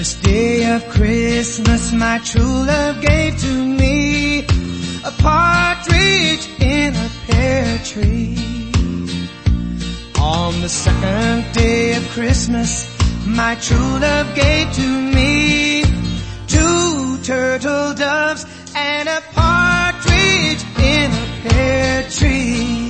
first day of Christmas, my true love gave to me a partridge in a pear tree. On the second day of Christmas, my true love gave to me 2 turtle doves and a partridge in a pear tree.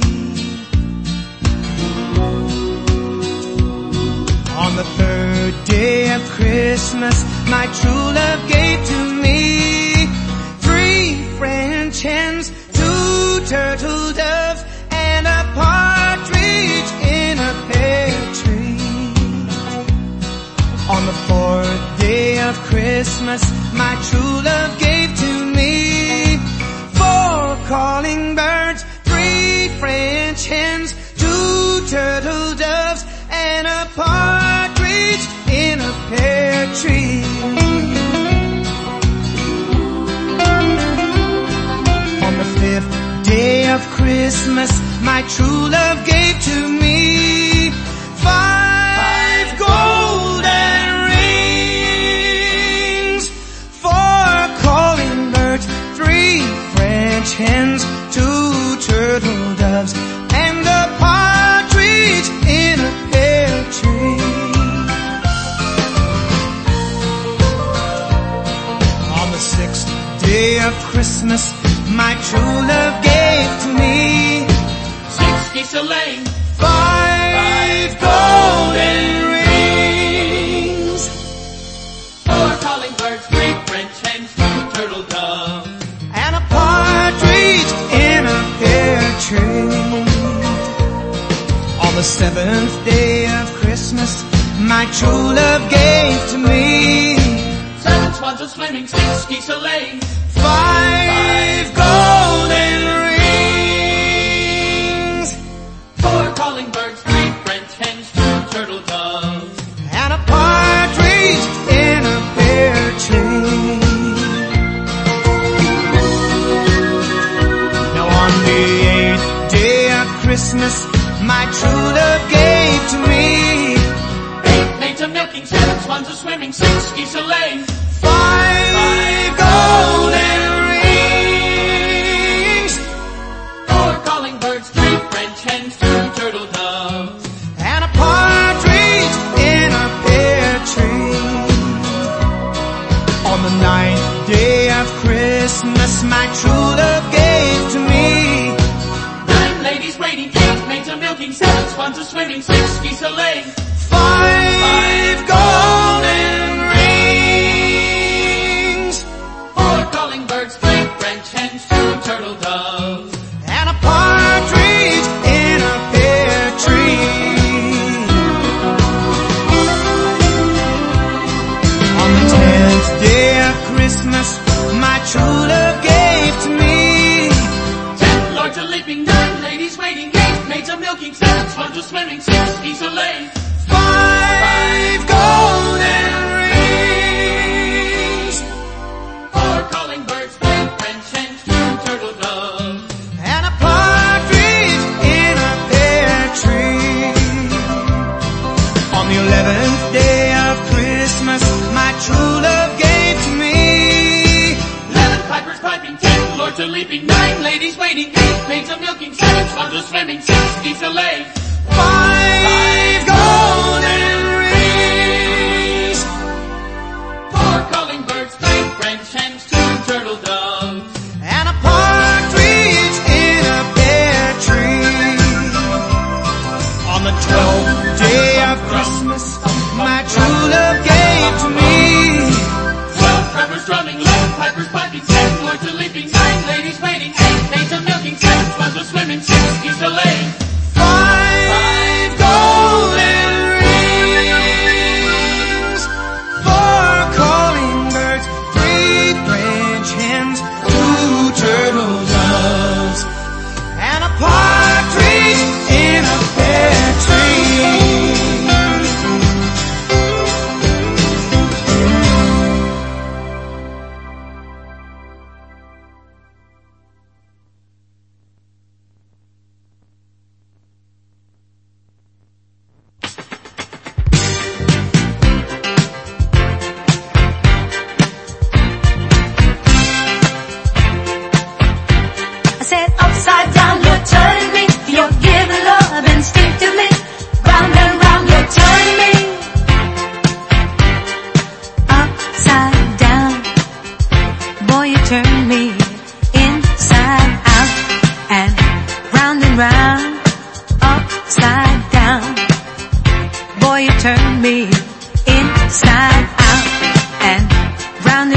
On the third day of Christmas, my true love gave to me 3 French hens, 2 turtle doves, and a partridge in a pear tree. On the fourth day of Christmas, my true love gave to me 4 calling birds, 3 French hens, 2 turtle doves, and a partridge in a pear tree. On the 5th day of Christmas, my true love gave to me 5 golden rings, 4 calling birds, 3 French hens, 2 turtle doves, and a partridge in a pear tree. On the 6th day of Christmas, my true love gave to me 6 geese a-laying, 5 golden rings, 4 calling birds, 3 French hens, 2 turtle doves, and a partridge in a pear tree. On the 7th day of Christmas, my true love gave to me 7 swans a-swimming, 6 geese a-laying, 5 golden rings, 4 calling birds, 3 French hens, 2 turtle doves, and a partridge in a pear tree. Now on the 8th day of Christmas, my true love gave to me 8 maids a-milking, 7 swans a-swimming, 6 geese a-laying, 5 golden rings, 4 calling birds, 3 French hens, 2 turtle doves, and a partridge in a pear tree. On the 9th day of Christmas, my true love gave to me 9 ladies waiting, 8 maids a-milking, 7 swans a-swimming, 6 geese a-laying, 5 golden rings, 4 calling birds, 3 French hens, 2 turtle doves, and a partridge in a pear tree. On the 10th day of Christmas, my true love gave to me 10 lords a-leaping, 9 ladies waiting, 8 maids a-milking, 7 swans a-swimming, 6 geese a-laying, 5 golden rings, 4 calling birds, 3 French hens, 2 turtle doves, and a partridge in a pear tree. On the 11th day of Christmas, my true love gave to me 11 pipers piping, 10 lords a-leaping, 9 ladies waiting, 8 maids a-milking, 7 swans a-swimming, 6 geese a-laying, 5 golden rings, 4 calling birds, 3 French hens, 2 turtle doves, and a partridge in a pear tree. On the 12th day of Christmas, my true love gave to me 12 pipers drumming, 11 pipers piping, 10 lords a-leaping, 9 ladies waiting, 8 maids a-milking, 7 swans a-swimming, 6 geese a-laying, 5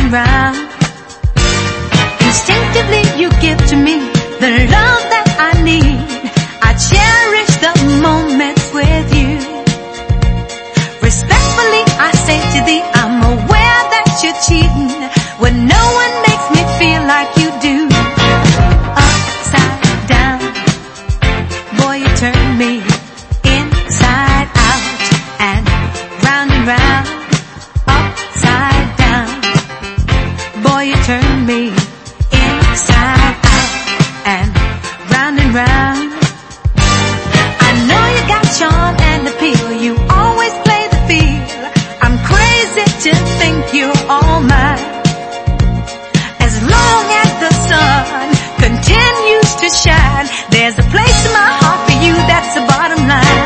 and round. Instinctively you give to me the love that I need. I cherish the moments with you. Respectfully I say to thee, I'm aware that you're cheating when no one makes me feel like you do. Upside down, boy you turn me inside out and round and round. Upside down, boy you turn me inside out and round. I know you got charm and appeal, you always play the field. I'm crazy to think you're all mine. As long as the sun continues to shine, there's a place in my heart for you, that's the bottom line.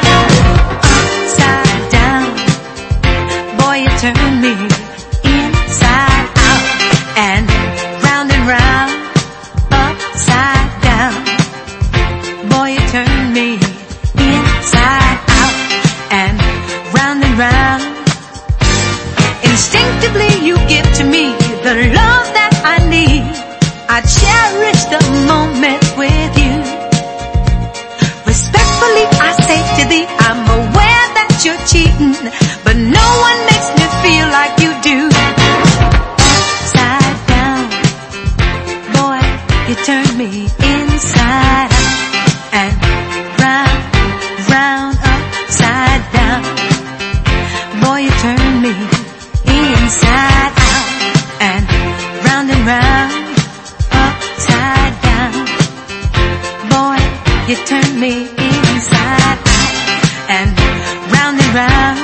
Upside down, boy you turn me inside out and round. Upside down, boy you turn me inside out and round. Instinctively you give to me the love that I need. I cherish the moments with you. Respectfully I say to thee, I'm aware that you're cheating, but no one makes me feel like you do. Upside down, boy you turn me inside out and round. Upside down, boy you turn me inside out and round. Upside down, boy you turn me inside out and round.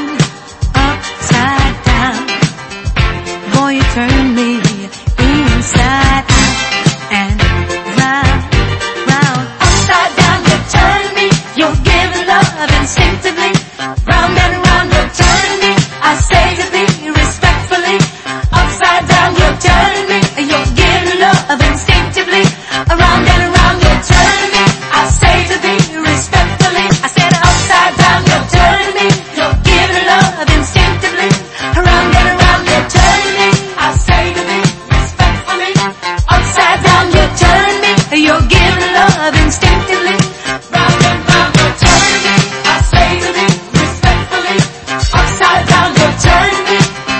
Upside down, boy you turn me inside out and round. Upside down you turn me, you're giving love instinctively. Round and round you turn me, I say to thee respectfully. Upside down you turn me, you're giving love instinctively. Around and around you turn me, I say to thee respectfully. I said upside down you turn me, you're giving love instinctively. Around and around you turn me, I say to thee respectfully. Upside down you turn me, you're giving love instinctively. Round and round you turn me, I say to thee respectfully. Upside down you turn me.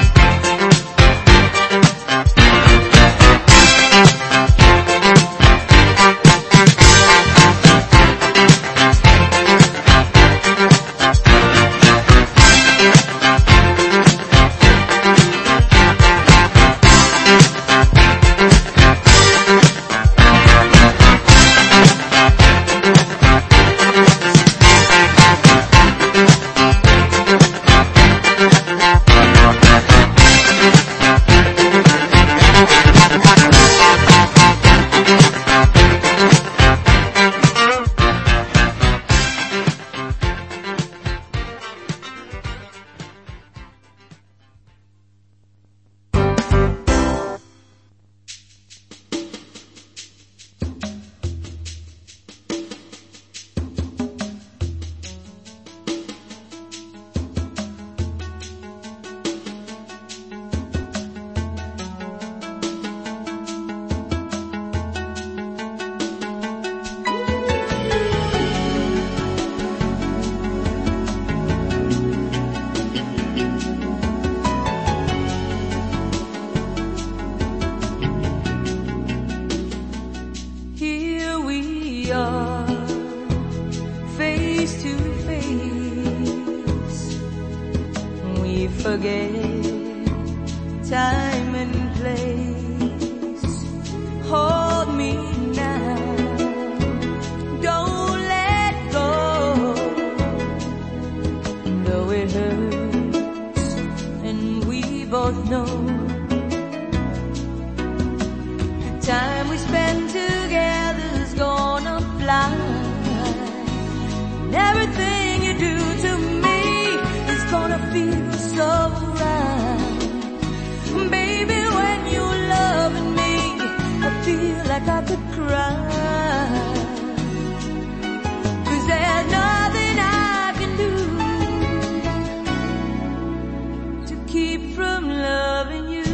Time and place, hold me now, don't let go, though it hurts and we both know the time we spend together's gonna fly, and everything you do to me is gonna feel so right. Baby, when you're loving me, I feel like I could cry. 'Cause there's nothing I can do to keep from loving you.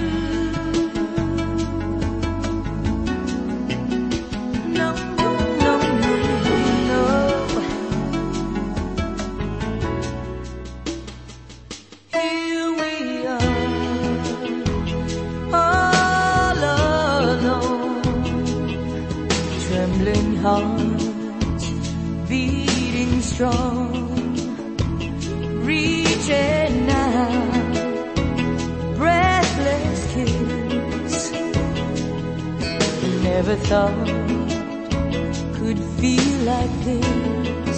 heart beating strong, reaching out, breathless kiss. Never thought could feel like this.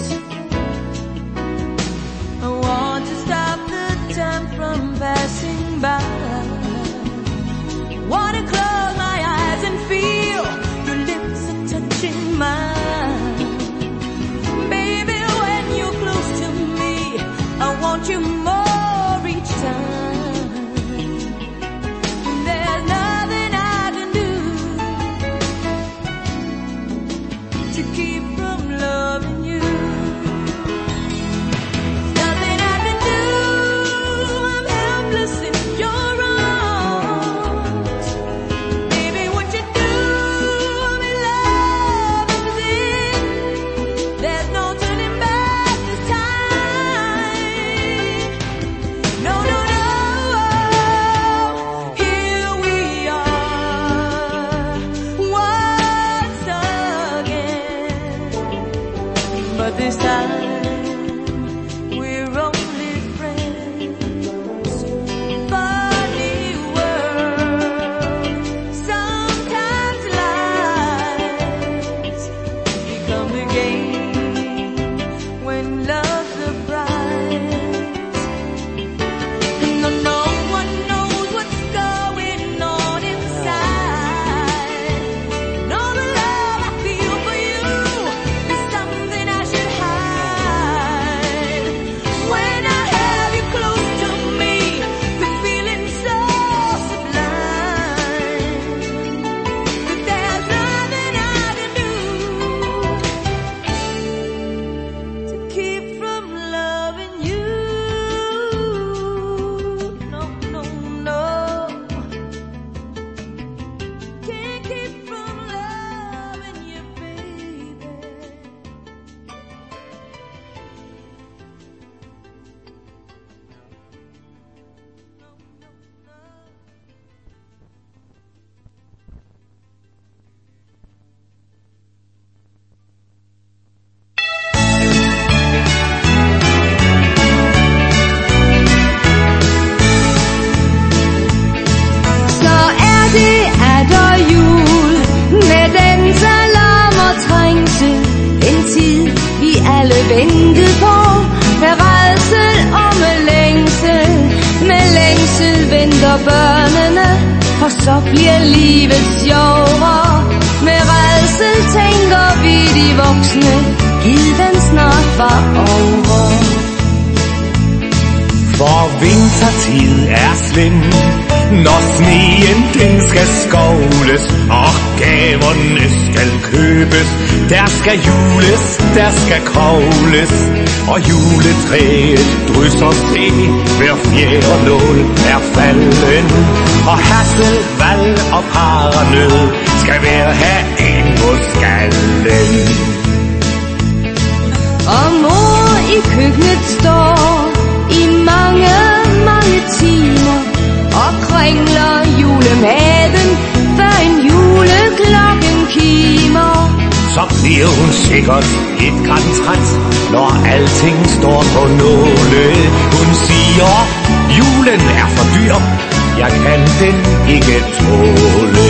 I want to stop the time from passing by. Wanna close my eyes and feel your lips are touching mine. Baby, when you're close to me, I want you more each time. There's nothing I can do to keep from loving you. Nothing I can do, I'm helpless in your arms. Baby, what you do, me love is it. There's no turning back this time. No, no, no. Here we are once again, but this time we're only friends. Funny world, sometimes lies become the game when love's the prize. No one knows what's going on inside. No, the love I feel for you is something I should hide. When I have you close to me, the feeling's so sublime. But there's nothing I can do to keep from loving you. No, no, no. Can't keep from loving you, baby. Så det der jul med dans, alarm og trængsel. En tid vi alle ventede på, med rædsel og med længsel. Med længsel venter børnene, for så bliver livet sjovere. Med rædsel tænker vi de voksne, gid den snart var over. For vintertid er slem, når sneen den skal skovles, og gaverne skal købes. Der skal jules, der skal kogles, og juletræet drysser se. Hver fjerde nål er falden, og hassel, val og paranød skal være herinde på skallen. Og mor i køkkenet står i mange, mange timer og kringler julemaden, før en juleklokken kimer. Så bliver hun sikkert lidt græntræt, når alting står på nåle. Hun siger, julen er for dyr, jeg kan den ikke tåle.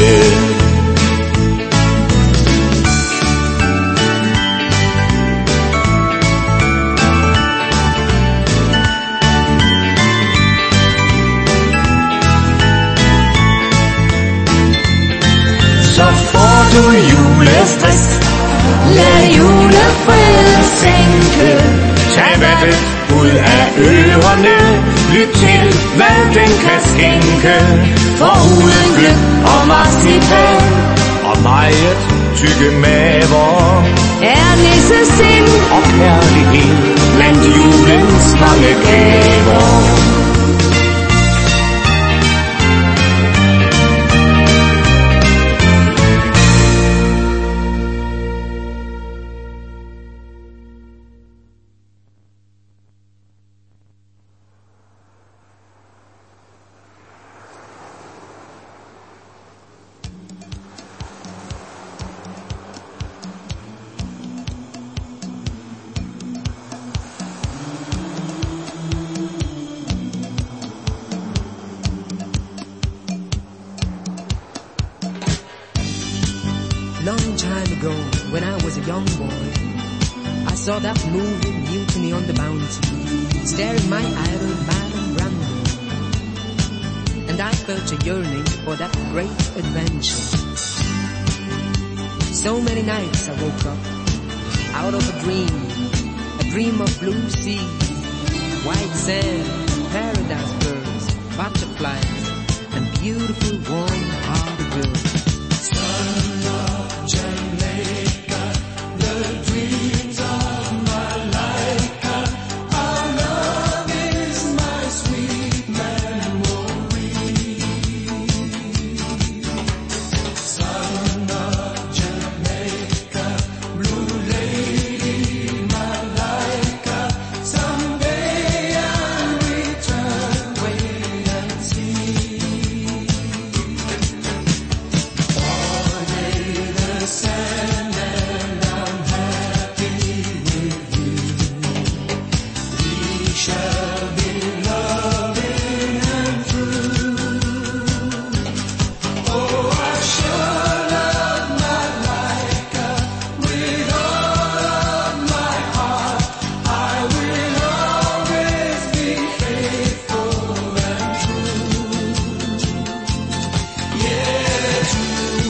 Så får du julestress, Lad julefreden sænke. tag vattet ud af ørerne, lyt til hvad den kan skænke. For uden gløgg og marcipan Og meget tykke maver er nissesind og kærlighed blandt julens mange gaver. ago, when I was a young boy, I saw that moving mutiny on the bounty, staring my idol Marlon Brando. And I felt a yearning for that great adventure. So many nights I woke up out of a dream of blue sea, white sand, paradise birds, butterflies, and beautiful warm-hearted girls. Son of Jamaica, the dreams of my life, our love is my sweet memory. Son of Jamaica, blue lady, my life, someday I'll return, wait and see. Sand and I'm happy with you. We shall be loving and true. Oh, I sure love my Laika with all of my heart. I will always be faithful and true. Yeah, true.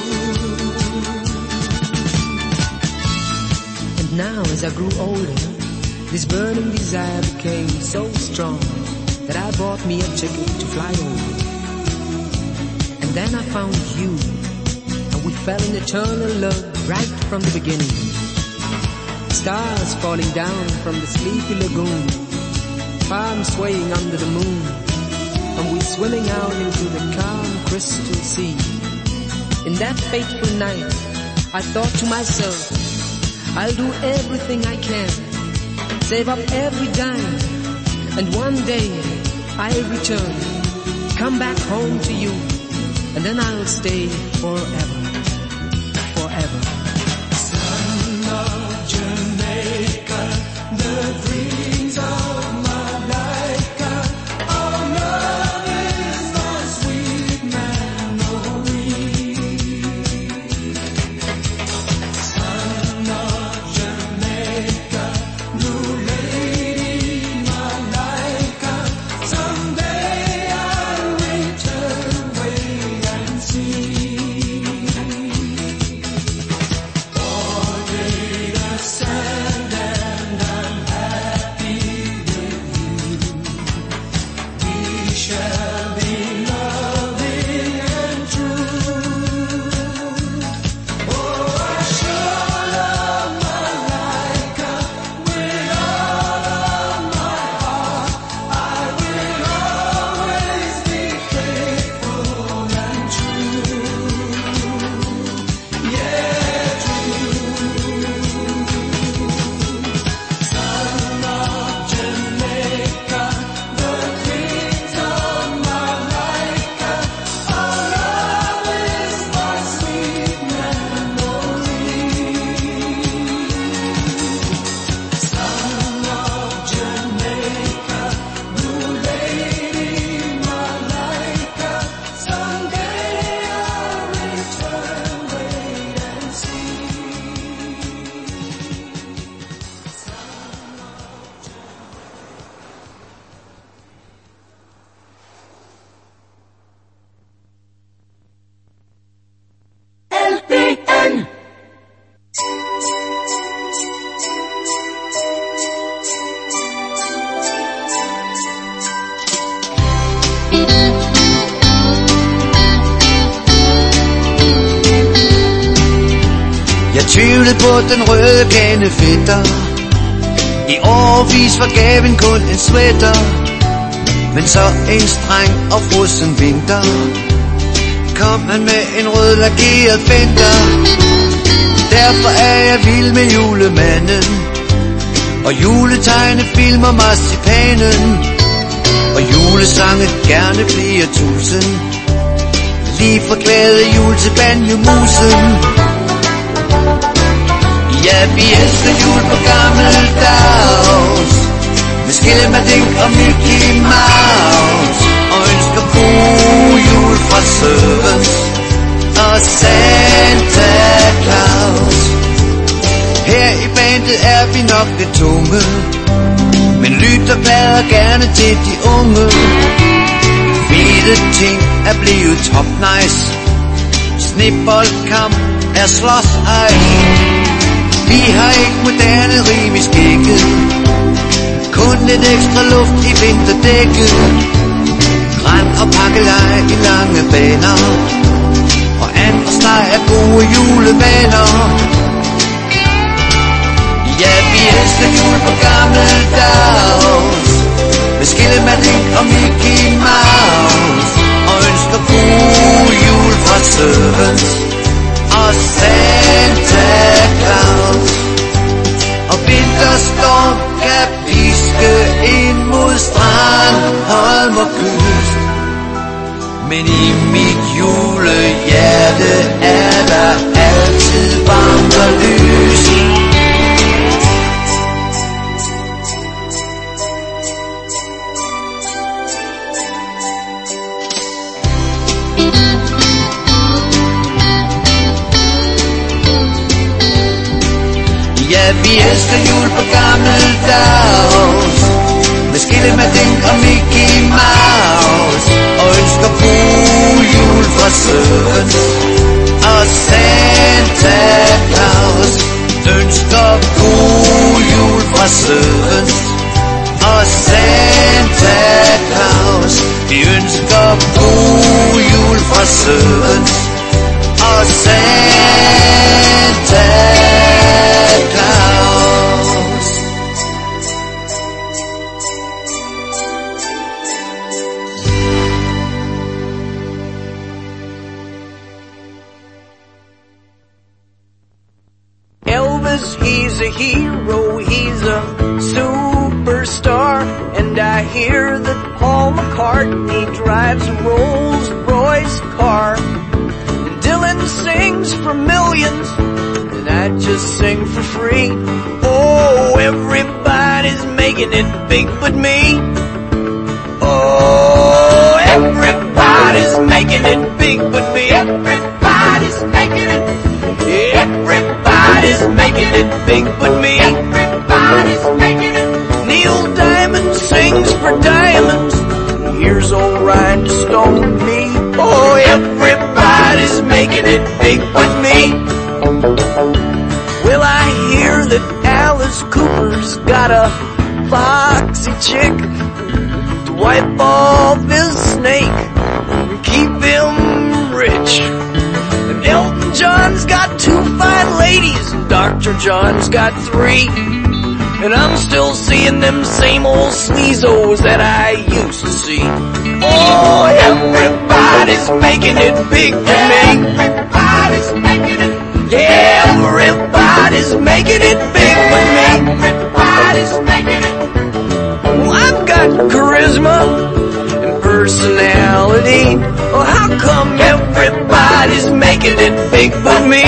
Now as I grew older, this burning desire became so strong that I bought me a ticket to fly over. And then I found you, and we fell in eternal love right from the beginning. Stars falling down from the sleepy lagoon, palms swaying under the moon, and we swimming out into the calm crystal sea. In that fateful night, I thought to myself, I'll do everything I can, save up every dime, and one day I'll return, come back home to you, and then I'll stay forever, forever. Son of Jamaica, the dreams of my life, our love is my sweet memory. Son of Jamaica, blue lady, my life, someday I'll return, wait and see. Sand and I'm happy with you. We shall be loving and true. Oh, I sure love my Laika with all of my heart. I will always be faithful and true. Yeah, true. Son of Jamaica, the dreams of my life, our love is my sweet memory. Son of Jamaica, blue lady, my life, someday I'll return, wait and see. LPN. Jeg tvivlede på den røde kane fætter. I årevis var gaven kun en sweater. Men så en streng og frossen vinter kom han med en rød lageret Fender. Derfor er jeg vild med julemanden, og juletegnefilm og marcipanen, og julesange gerne flere tusind, lige fra glade jul til banjomusen. Ja, vi elsker jul på gammeldags, med skilmadink og Mickey Mouse, og ønsker god jul fra Sørens og Santa Claus. er vi nok lidt tunge, men lytter glad og gerne til de unge. Fede ting er blevet top nice. Sneboldkamp er slås ice. Vi har ikke moderne rim i skægget, kun lidt ekstra luft i vinterdækket. Græn og pakkelej i lange baner, og andesteg er gode julevaner. Ja, vi elsker jul på gammeldags, med Skillemænding og Mickey Mouse, og ønsker god jul fra Sørens og Santa Claus. Og vinterstorm kan piske ind mod strand, Holm og kyst, men i mit julehjerte er der altid varmt og lys. Ja, vi elsker jul på gammeldags, med Skillemænding og Mickey Mouse, og ønsker god jul fra Sørens og Santa Claus. Ønsker god jul fra Sørens og Santa Claus. Vi ønsker god jul fra Sørens og Santa Claus. Elvis, he's a hero, he's a superstar, and I hear that Paul McCartney drives a Rolls-Royce car. And Dylan sings for millions, and I just sing for free. Oh, everybody's making it big but me. Oh, everybody's making it big but me. Everybody's making it. Everybody's making it big but me. Everybody's making it. Neil Diamond sings for diamonds. Here's old Rhinestone me. Oh, everybody's making it big but me. Well, I hear that Alice Cooper's got a foxy chick to wipe off his snake and keep him rich. And Elton John's got 2 fine ladies, and Dr. John's got 3. And I'm still seeing them same old sleazos that I used to see. Oh, everybody's making it big for me. Everybody's making it. Yeah, everybody's making it big for me. Everybody's making it. Well, I've got charisma and personality. Well, how come everybody's making it big for me?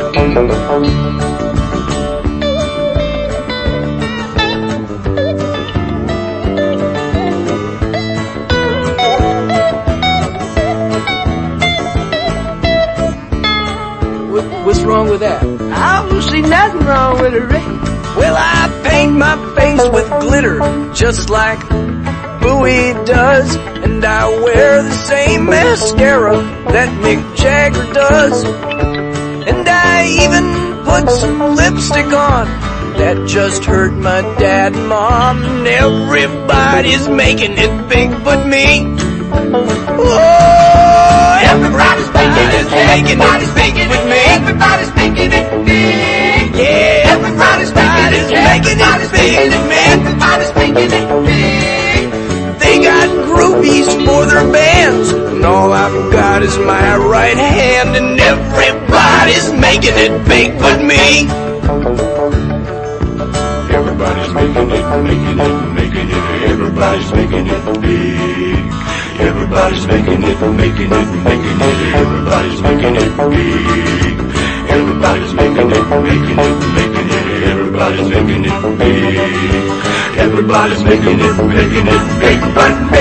What's wrong with that? I don't see nothing wrong with it, Rick. Well, I paint my face with glitter, just like Bowie does. And I wear the same mascara that Mick Jagger does. And I even put some lipstick on that just hurt my dad and mom. And everybody's making it big but me. Oh, everybody's making it big with me. Everybody's making it big. Yeah, everybody's making it big with me. Everybody's making it big. They got groupies for their bands, and all I've got is my right hand. And everybody's making it big but me. Everybody's making it, making it, everybody's making it big. Everybody's making it, making it, making it, everybody's making it big. Everybody's making it, making it, making it, everybody's making it big. Everybody's making it big but me.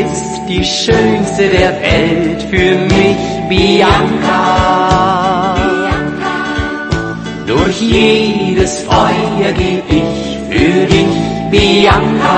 bist die schönste der Welt für mich, Bianca. Durch jedes Feuer geb ich für dich, Bianca.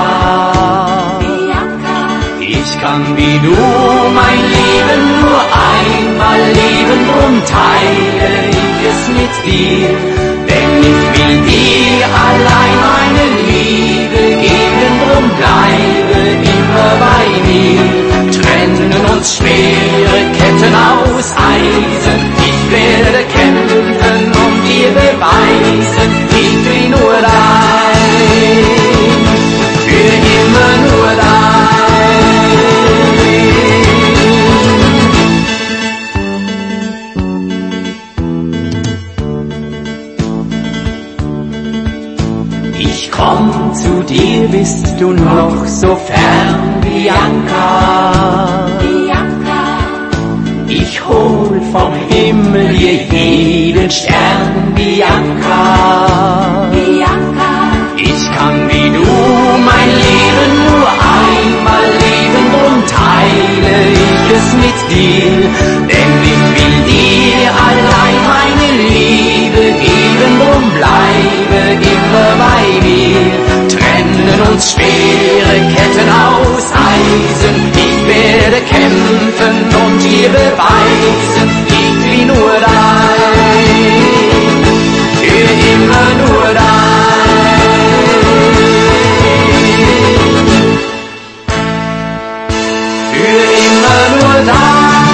Ich kann wie du mein Leben nur einmal leben, drum teile ich es mit dir. Denn ich will dir allein meine Liebe geben, drum bleibe immer bei mir. Trennen uns schwere Ketten aus Eisen, ich werde kämpfen und dir beweisen, ich bin nur dein, für immer nur dein. Komm zu dir, bist du noch so fern, Bianca. Ich hol vom Himmel dir jeden Stern, Bianca. Ich kann wie du mein Leben nur einmal leben, drum teile ich es mit dir. Denn ich will dir allein meine Liebe geben, drum bleibe immer bei mir. Trennen uns schwere Ketten aus Eisen, ich werde kämpfen und dir beweisen, ich bin nur dein, für immer nur dein, für immer nur dein.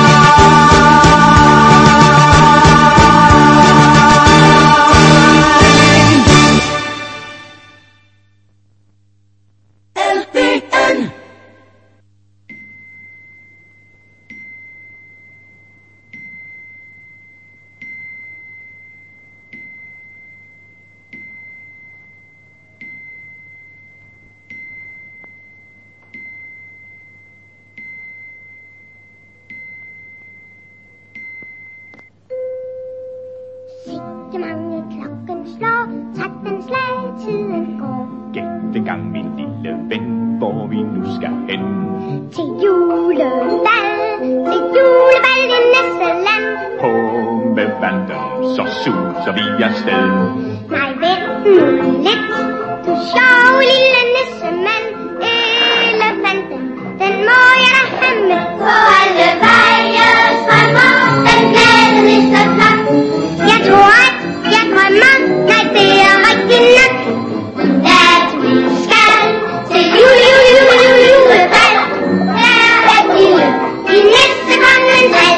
Gang, min lille ven, hvor vi nu skal hen. Til julebal i Nisseland. På med vandet, så suser vi afsted. Nej, vent nu lidt, du sjov lille nissemand. Elefanten, den må jeg da have med. På alle veje strømmer den glade nisseflok. Jeg tror at jeg drømmer, nej det er rigtig nok. At vi skal til julebal. Her er lille i nissekongens hal.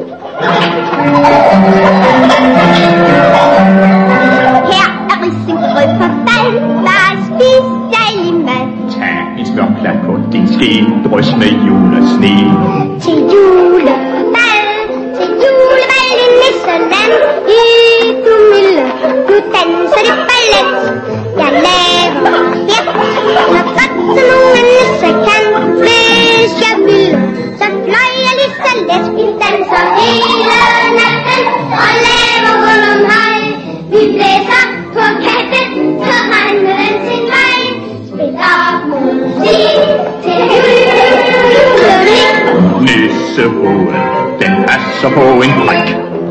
Her er risengrød på fald, der er spist dejlig mad. Tag en smørklat på din ske, drys med julesne. Til julebal i Nisseland. I du milde, du danser det ballet. Jeg laver her, når godt som nogen nisse kan. Hvis jeg ville, så fløj jeg lige så let. Vi danser hele natten og laver rundt om hej. Vi blæser på katten, så regner den sin vej. Spiller musik til julemusik. Nissehovedet, den passer på en prik.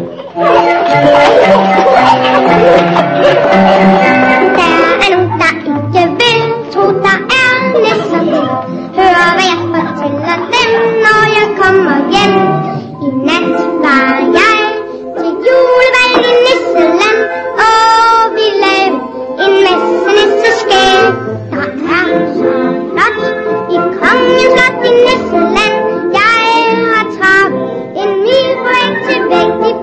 Der er nogen, der ikke vil tro, der er nisser. Hør, hvad jeg fortæller dem, når jeg kommer hjem. I nat var jeg til julebal i Nisseland, og vi lavede en masse nisseskæg. Der er så flot i kongens slot i Nisseland. Jeg har trappet en mil på vej til væk.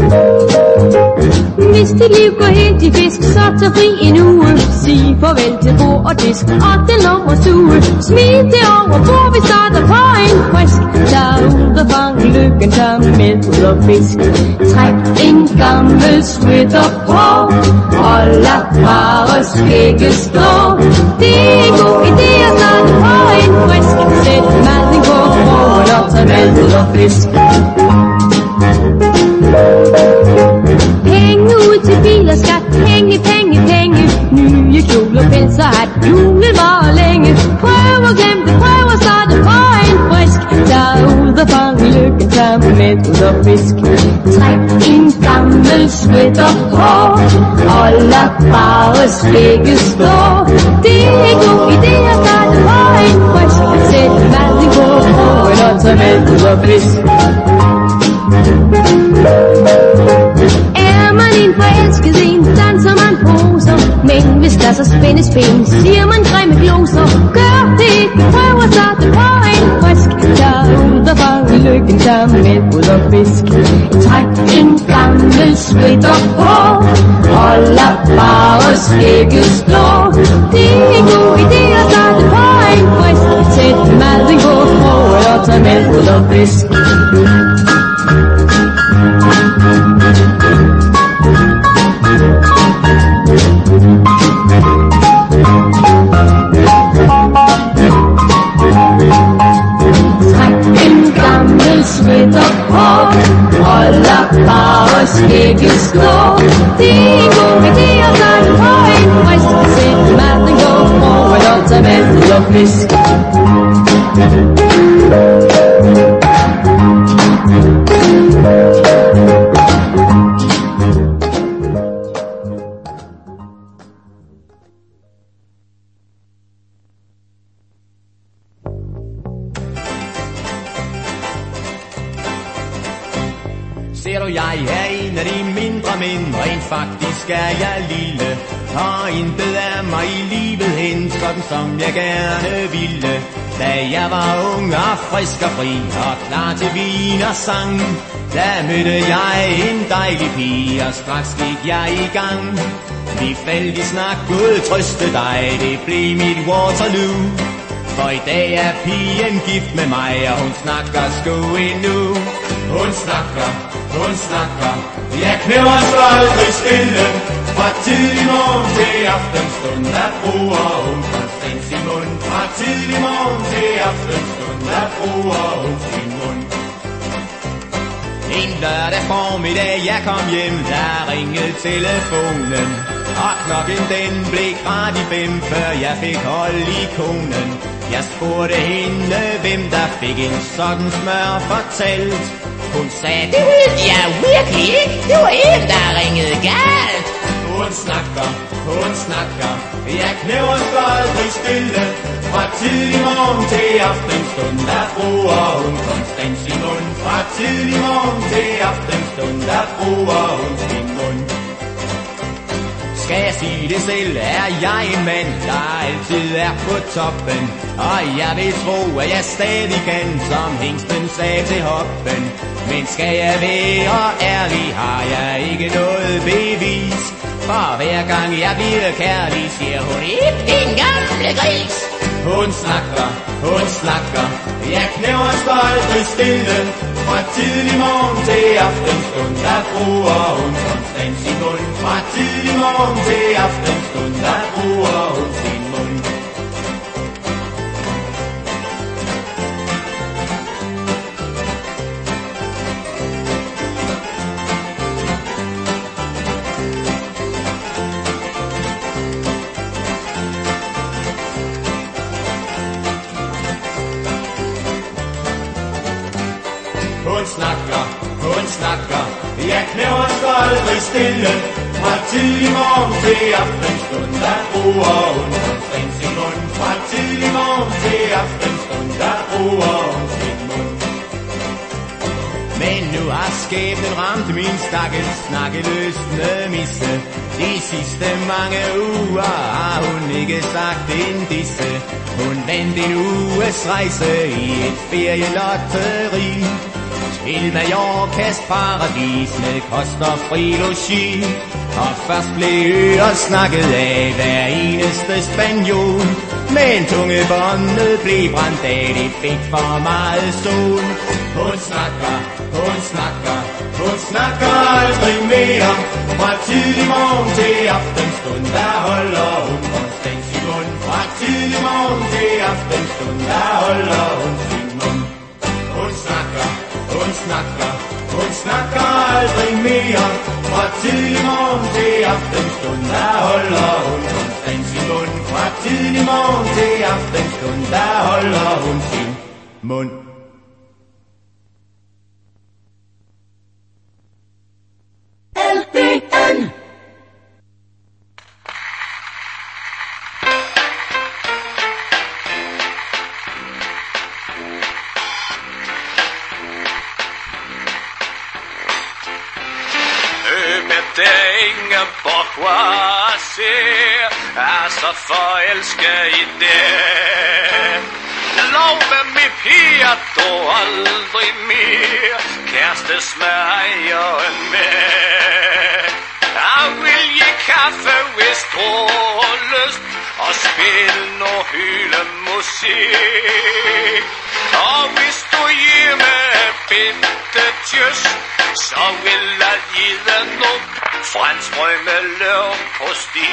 Hvis dit liv går helt i fisk, så tag fri en uge. Sig farvel til bord og disk og den lummer stue. Smid det over bord, vi starter på en frisk. Tag ud og fang lykken, tag med ud og fisk. Træk en gammel sweater på og lad bare skægge stå. Det er en god idé at starte på en frisk. Sæt maden på broen og tag med ud og fisk. Penge ud til bil og skat, penge, penge, penge. Nye kjoler, pelser, hat, julen var længe. Prøv at glemme det, prøv at starte på en frisk. Tag ud og fange lykken, tag med ud og fisk. Træk en gammel sweater på og lad bare skægge stå. Det er en god idé at starte på en frisk. Sæt maden på broen og tag med ud og fisk. Er man en forelsket en, danser man poser. Men hvis der så spændes ben, siger man grimme gloser. Gør det ikke, prøv at starte på en frisk. Tag ud og fange lykken, tag med ud og fisk. Træk en gammel sweater på og lad bare skægge stå. Det er en god idé at starte på en frisk. Sæt maden på broen og tag med ud og fisk. Træk en gammel sweater på og lad bare skægge stå. Det er en god idé at starte på en frisk. Sæt maden gå broen og tag med ud og fisk. Ser du, jeg er en af de mindre mænd, rent faktisk er jeg lille. Og intet er mig i livet hen, sådan som jeg gerne ville. Da jeg var ung og frisk og fri og klar til vin og sang, der mødte jeg en dejlig pige, og straks gik jeg i gang. Vi faldt i snak, Gud trøste dig, det blev mit Waterloo. For i dag er pigen gift med mig, og hun snakker sgu endnu. Hun snakker, jeg knæver så aldrig stille. Fra tidlig morgen til aftenstund, der bruger hun konstant sin mund. Fra tidlig morgen til aftenstund, der bruger hun sin mund. En lørdag formiddag, jeg kom hjem, der ringede telefonen. Og klokken den blev 5:15, før jeg fik hold i konen. Jeg spurgte hende, hvem der fik en sådan smør fortalt. Hun sagde, det ved jeg virkelig ikke, det var en, der ringede galt. Hun snakker, jeg knæver så aldrig stille. Fra tidlig morgen til aftenstund, der bruger hun konstant sin mund. Fra tidlig morgen til aftenstund, der bruger hun sin mund. Skal jeg sige det selv, er jeg en mand, der altid er på toppen. Og jeg vil tro, at jeg stadig kan, som hingsten sagde til hoppen. Men skal jeg være ærlig, har jeg ikke noget bevis. For hver gang jeg bliver kærlig, siger hun, ikke din gamle gris. Hun snakker, jeg knæver så aldrig stille. Fra tidlig morgen til aftenstund, der bruger hun konstant sin mund. Fra tidlig morgen til aftenstund, der bruger hun sin mund. Hun snakker, jeg knæver så aldrig stille. Fra tidlig morgen til aftenstund, der bruger hun konstant sin mund. Fra tidlig morgen til aftenstund, der bruger hun sin mund. Men nu har skæbnen ramt min stakkels snakkeløsende misse. De sidste mange uger har hun ikke sagt en disse. Hun vandt en uges rejse i et ferielotteri. Til Mallorcas paradis med kost og fri logi. Og først blev øer snakket af hver eneste spanjol. Men tungebåndet blev brændt af, det fik for meget sol. Hun snakker aldrig mere. Fra tidlig morgen til aftenstund, der holder hun konstant sin mund. Fra tidlig morgen til aftenstund, der holder hun sin mund. Hun snakker aldrig mere. Fra tidlig morgen til aftenstund, der holder hun konstant sin mund. Fra tidlig morgen til aftenstund, der holder hun sin mund. LPN. bourgeoisie er så forelsket i det. Lov med mig piger, dog aldrig mere kærestes med ejeren med. Jeg vil give kaffe, hvis du har lyst, og spille noget hylemusik. Og hvis du giver mig bitte tjøs, så vil jeg give dig noget franskbrød med løv på sti.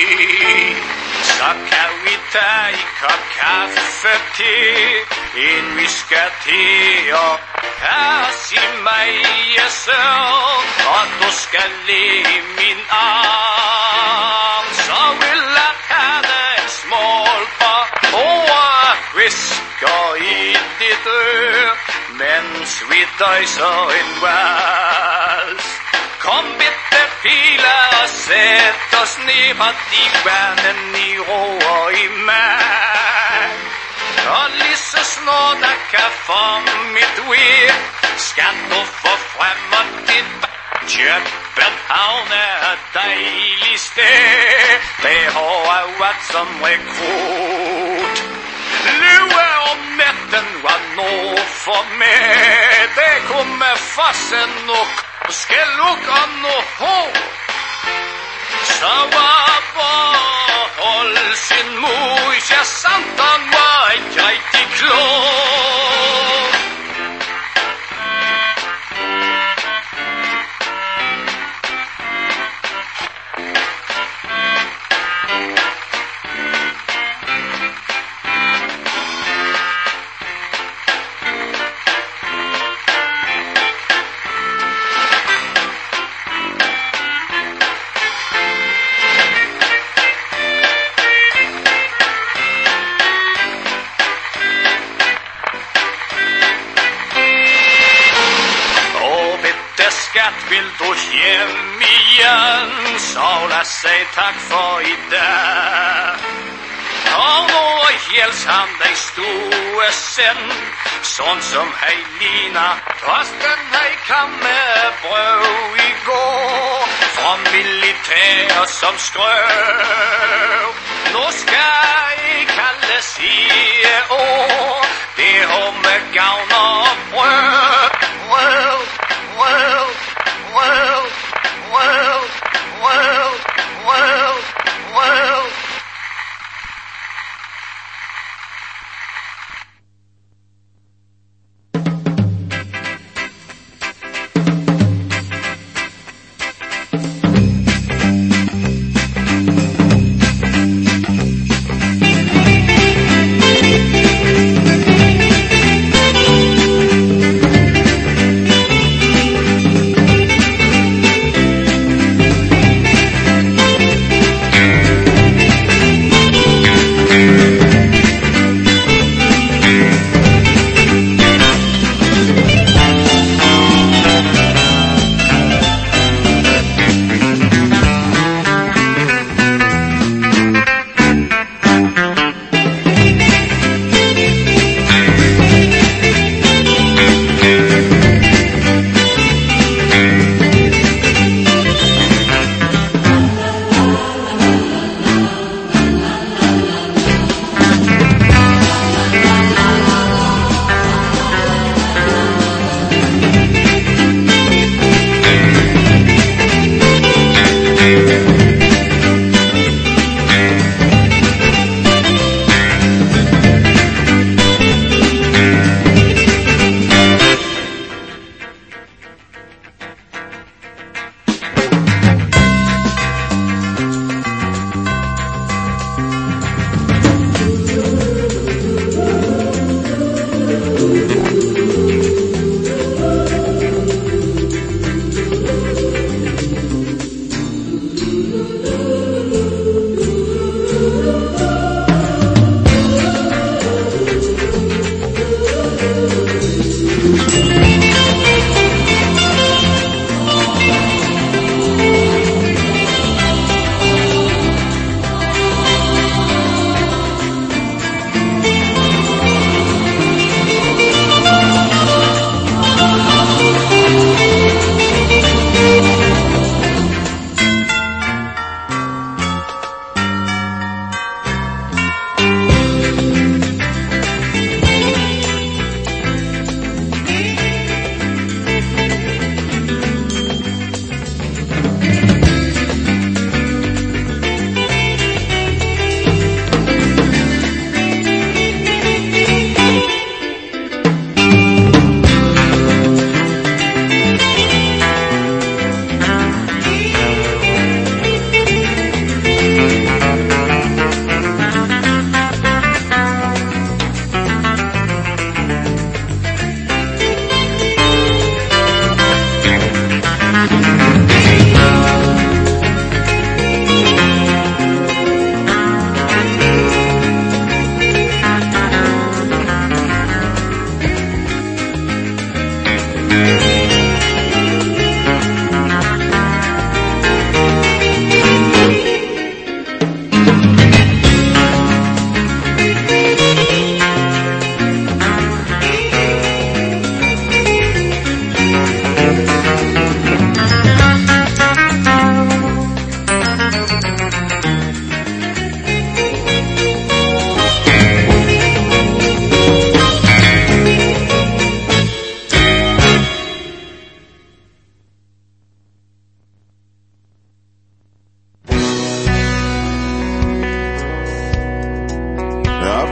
Så kan vi tage i kop kaffe til, inden vi skal til og her sig mig jeg sørg, og du skal læge min arm. Så vil jeg have dig en smål på ordet, visker i dit øre, mens vi døjser en vals. Kom bitte piler og sæt os ned på de værnen i ro og i mag. Og lige så snart der kan få mit vir, skal du få frem og dit København er et dejligt sted. Det har jeg været som rekrut. Løve om natten var noget for mig. Det kunne med fossen nok skal lukke om noget hår. Så var bare hold sin mus. Ja, sandan var ikke rigtig klog. Vil du hjem igen, så lad sig tak for i dag. Og hvor hjælps ham dig stue send, sådan som hej ligner Trosten hej kom med brøv i går, fra militær som skrøv. Nu skal I kalde sige ord, det har med gavn og brød. Well, well, well, well, well, well, well.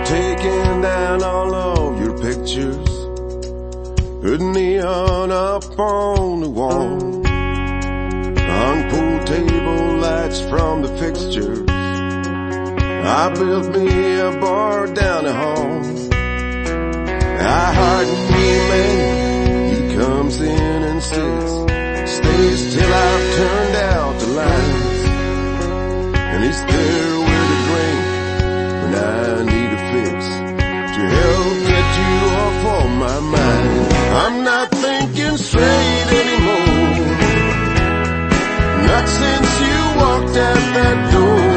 taking down all of your pictures, put neon up on the wall, hung pool table lights from the fixtures. I built me a bar down the hall. I hired me a man, he comes in and sits, stays till I've turned out the lights, and he's there with a drink when I need a fix to help get you off of my mind. I'm not thinking straight anymore, not since you walked out that door.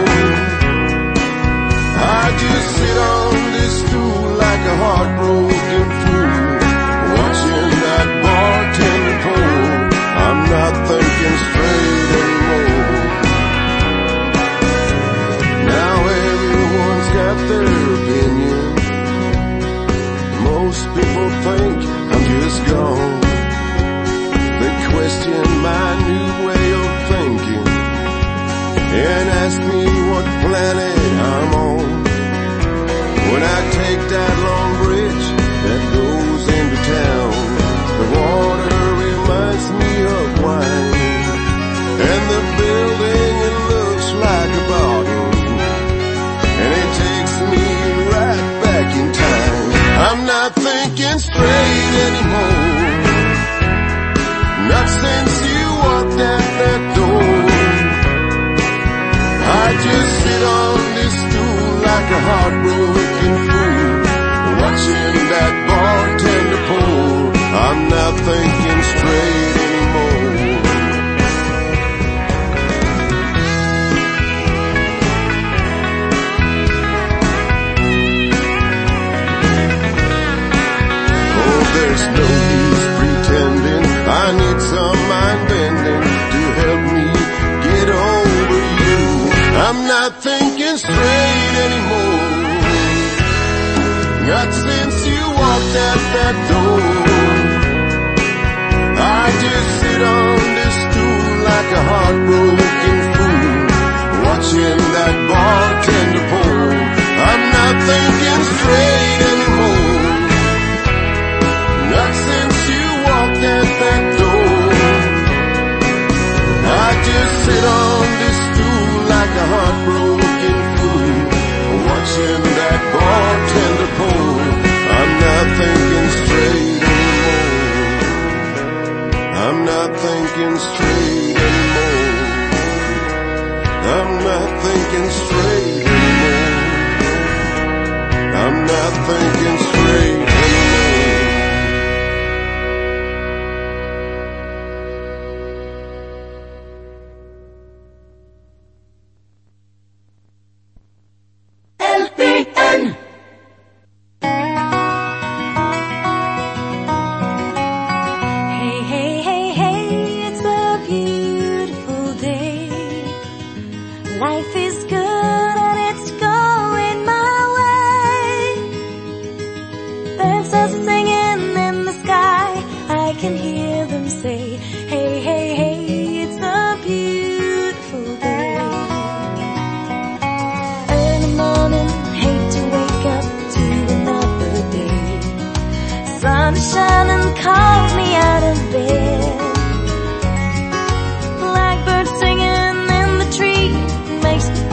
I just sit on this stool like a heartbroken fool, watching that bartender pour. I'm not thinking straight anymore. Now everyone's got their opinion. Most people think I'm just gone. They question my new way of thinking and ask me what planet I'm on. When I take that long bridge that goes into town, the water reminds me of wine, and the building, it looks like a bottle, and it takes me right back in time. I'm not thinking straight anymore, not since you walked out that door. I just sit on this stool like a heartbroken fool, watching that bartender pour. I'm not thinking straight anymore. Oh, there's no use pretending. I need some mind bending to help me get over you. I'm not thinking straight anymore, not since you walked out that door. I just sit on this stool like a heartbroken fool, watching that bartender pour. I'm not thinking straight anymore, not since you walked out that door. I just sit on this stool like a heartbroken fool, watching that bartender pour. I'm not thinking straight anymore, I'm not thinking straight anymore, I'm not thinking straight anymore, I'm not thinking straight anymore. Blackbird singing in the tree makes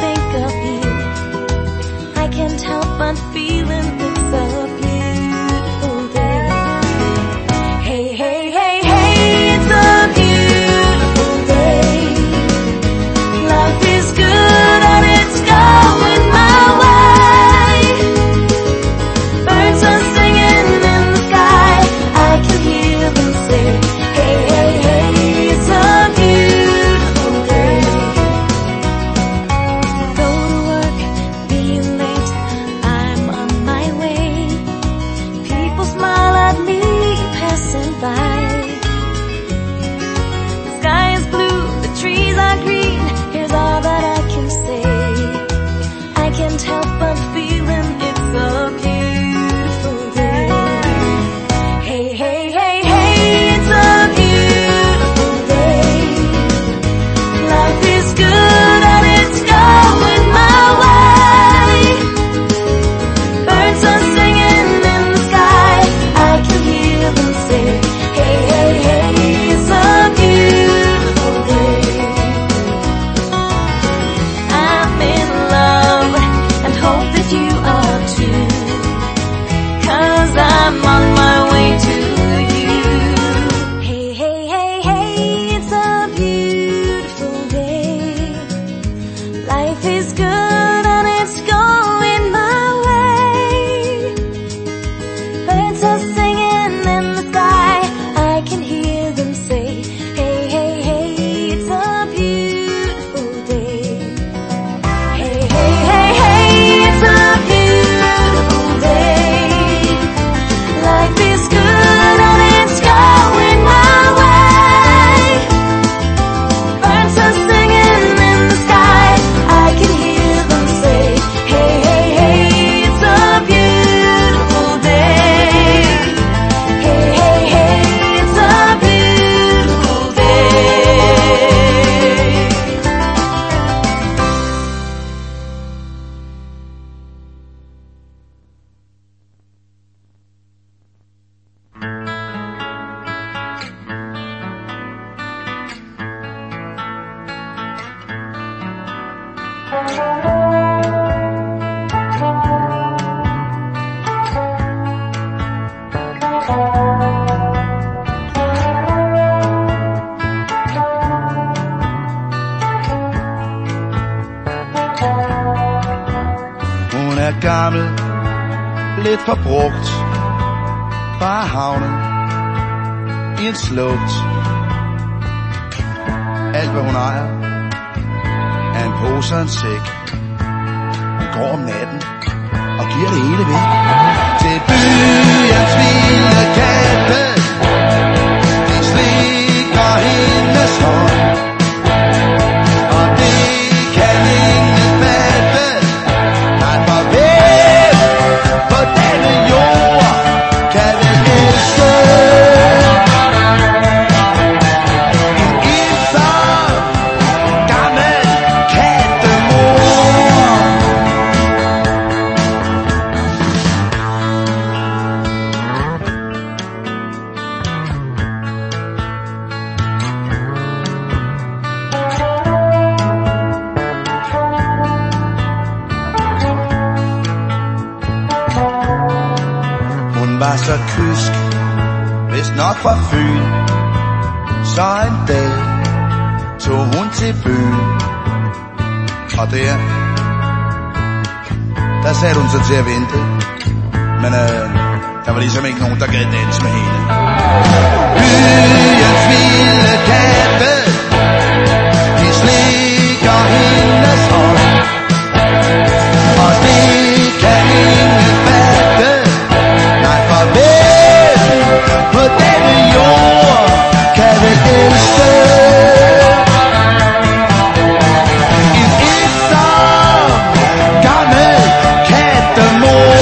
Hun er gammel, lidt forbrugt, bare havnet i en slugt. Alt hvad hun ejer er en pose og en sæk. Hun går om natten og giver det hele væk til byens vilde katte. De slikker hendes hånd, og det kan ingen fatte. Nej, for hvem på denne jord kan vi elske en ensom gammel kattemor? Hun var så kysk, hvis nok fra Fyn. Så en dag tog hun til byen, og der satte hun sig til at vente. Men der var ligesom ikke nogen, der gad danse med hende. Byens vilde katte, de slikker hendes hånd, og det kan ingen fatte. Nej, for hvem på denne jord kan vi elske en ensom gammel kattemor?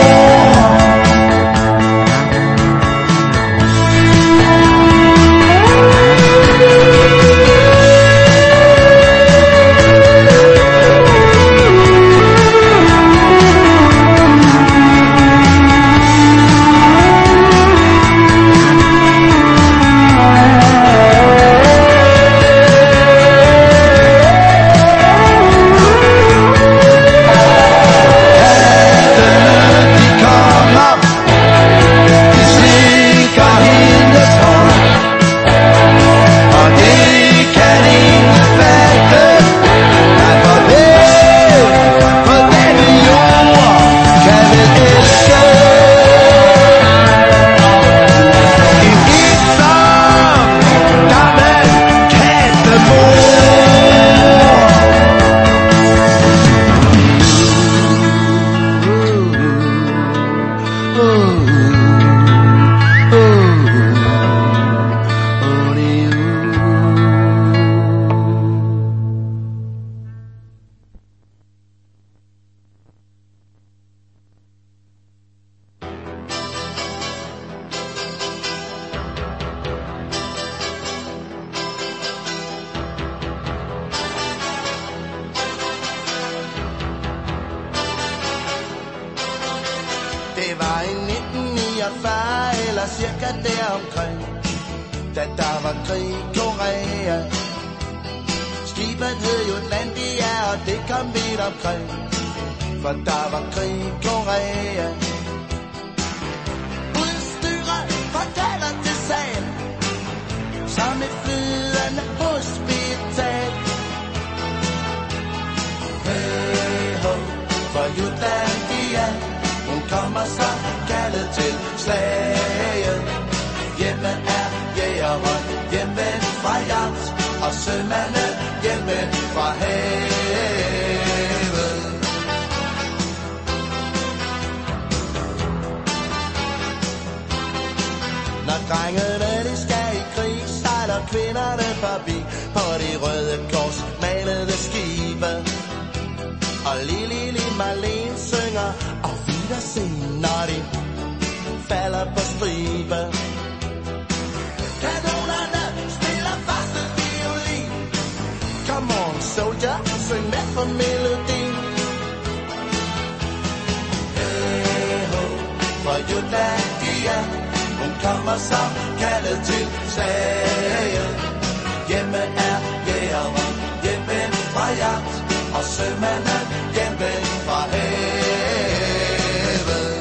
Det var i 1949 eller cirka deromkring, da der var krig i Korea. Skibet hed Jutlandia, og det kom vidt omkring, for der var krig i Korea. Udstyret fortæller til sal, som et flydende hospital. Hey ho, for Jutlandia, hun kommer så kaldet til slaget. Hjemme er jægeren, hjemme fra jagt, og sømande hjemme fra havet. Når drengene de skal i krig, sejler kvinderne forbi på de røde kors malede skibe. Og Lili Marlene synger og Wiedersehen, når de falder på stribe. Kanonerne spiller første violin. Come on soldier, syng med på melodien. Hey ho, for Jutlandia, hun kommer som kaldet til slaget. Hjemme er jægeren, hjemme fra jagt, og sømanden hjemme fra havet.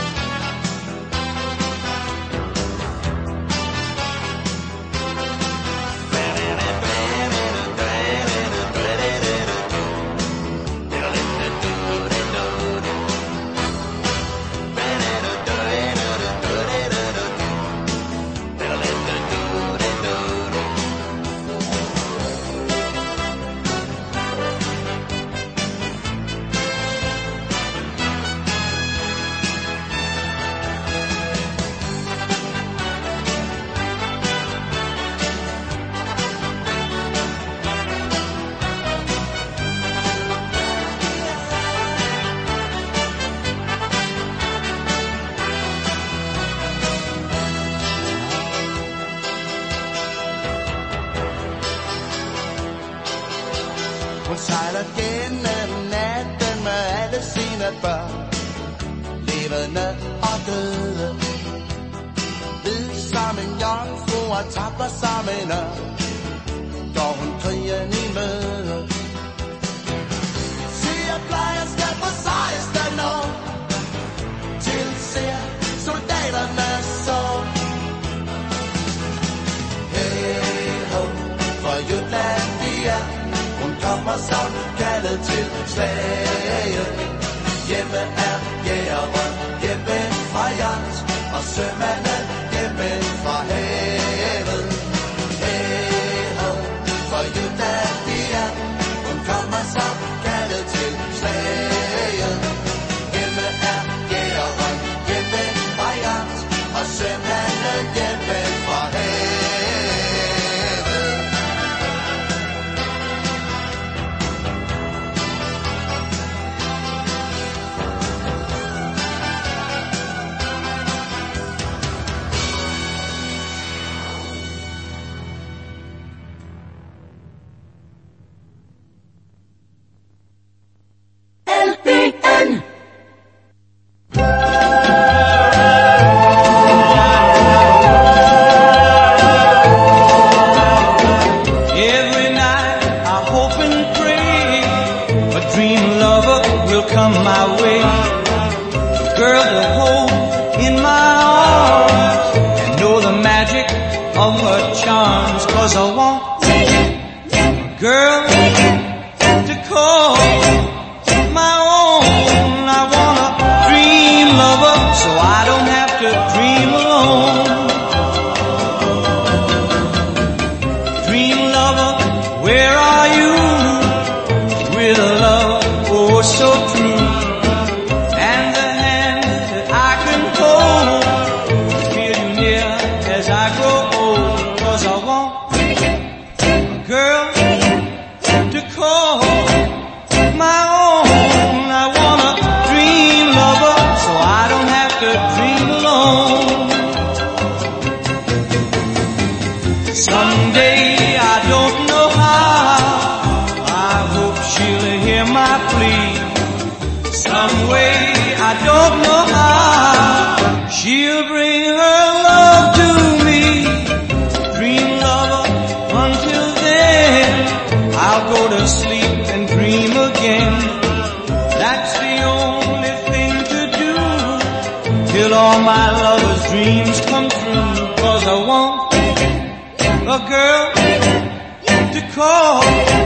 Hun sejler gennem natten med alle sine børn, levende og døde. Hvid som en jomfru og tapper som en ørn, går hun krigen i møde. Sygeplejersker på 16 år, tilser soldaterne så. Hey ho, for Jylland vi er, hun kommer som kaldet til slaget. Hjemme er jægeren, hjemme fra jagt, og sømanden hjemme fra havet. Hey ho, for Jylland vi er, hun kommer som kaldet til slaget. Hjemme er jægeren, hjemme fra jagt, og sømanden hjemme fra havet. All my lover's dreams come true, 'cause I want a girl to call